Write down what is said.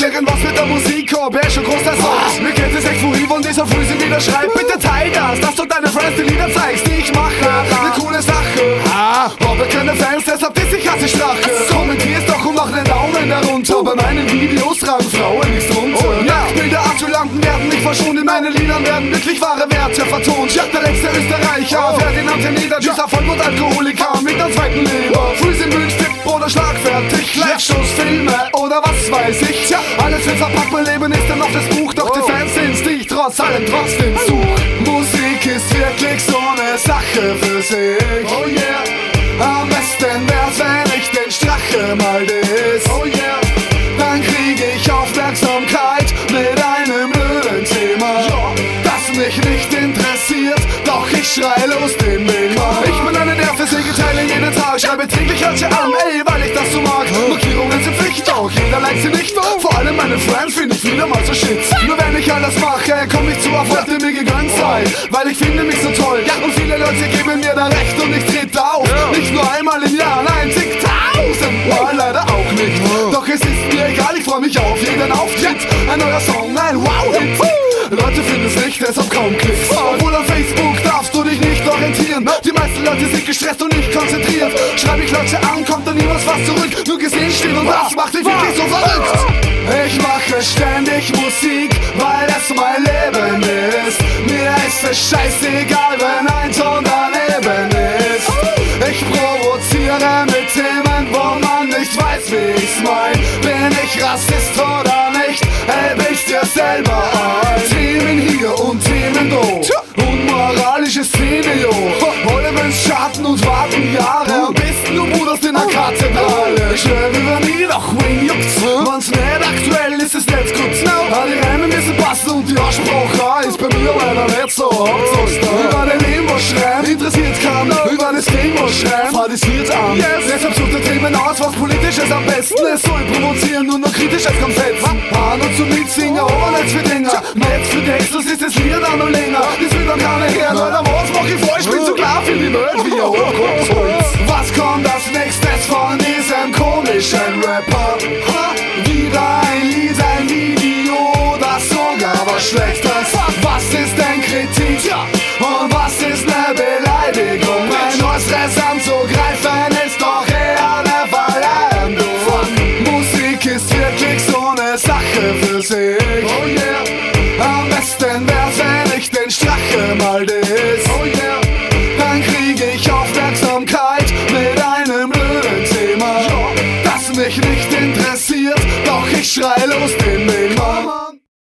irgendwas mit der Musik, wer ist schon groß der Song? Mir geht es echt vorüber und dieser Frühsinn wieder schreibt. Bitte teil das, dass du deine Friends die Lieder zeigst, die ich mache. Ne coole Sache. Aber keine Fans, deshalb diss ich hasse Strache. Kommentier's doch und mach den Daumen darunter. Bei meinen Videos tragen Frauen nichts drunter. Nacktbilder abzulanken werden nicht verschont. In meinen Liedern werden wirklich wahre Werte vertont. Der letzte Österreicher, Ferdinand der Nieder, dieser Vollmond Alkoholiker mit der zweiten Leber. Frühsinn, Wünsch, Tipp oder schlagfertig. Live-Shows, Filme oder was weiß ich. Alles wird verpackt, mein Leben ist dann noch das Buch. Doch die Fans sind's, die ich trotz allem trotzdem such. Musik ist wirklich so eine Sache für sich. Oh yeah. Am besten wär's, wenn ich den Strache mal diss. Oh yeah. Dann krieg ich Aufmerksamkeit mit einem blöden Thema, das mich nicht interessiert, doch ich schrei los den Wähler. Ich bin eine Nervensäge, teile jeden Tag, schreibe täglich welche an, ey, weil ich das so mag. Markierungen sind Pflicht, doch jeder liked sie nicht. Vor allem meine Friends finde ich wieder mal so shit. Nur wenn ich alles mache, komm ich zu Erfolg, der mir gegönnt sei, weil ich finde mich so toll. Und viele Leute geben mir da recht und ich trete auf. Nicht nur einmal im Jahr, nein, zigtausendmal leider auch nicht. Doch es ist mir egal, ich freu mich auf jeden Auftritt. Ein neuer Song, ein Wow-Hit. Leute finden es nicht, deshalb kaum Klicks. Obwohl auf Facebook darfst du dich nicht orientieren. Die meisten Leute sind gestresst und nicht konzentriert. Schreib ich Leute an, kommt dann niemals was zurück. Nur gesehen stehen und das macht dich wirklich so verrückt. Ich mache ständig Musik, weil es mein Leben ist. Mir ist es scheißegal, wenn ein Ton daneben ist. Ich provoziere mit Themen, wo man nicht weiß, wie ich's mein. Bin ich Rassist oder nicht, heb ich dir selber ein. Themen hier und Themen da, unmoralische Szene, jo. Hollywood Schatten und warten Jahre, am besten du bruderst in der Kathedrale. Ich schwör über nie, doch wen juckt's? Wenn's nicht aktuell ist, es nicht gut. Die Reime müssen passen und die Aussprache ist bei mir leider nicht so. Über den Leben was schreiben, interessiert kann. Über das Ding was schreiben, fadisiert an. Deshalb sucht der Themen aus, was politisches am besten ist. Soll provozieren und nur kritisches kommt fetzen. Und zum Mitsingen, aber nicht für Dinger. Nicht für Textus ist das Lied auch noch länger. Das will dann keiner hören, Alter, was mach ich vor? Ich bin zu klar für die Welt, wie er hochkommt. Was kommt als nächstes von diesem komischen Rapper? Wieder ein Lied, ein Video, das sogar was Schlechtes. Was ist denn Kritik? Und was ist ne Beleidigung? Ein äußeres anzugreifen ist doch eher ne Verleumdung. Musik ist wirklich so ne Sache für sich. Oh yeah. Am besten wär's, wenn ich den Strache mal diss. Oh yeah. Dann krieg ich Aufmerksamkeit mit einem blöden Thema, das mich nicht interessiert, doch ich schrei los den Wähler.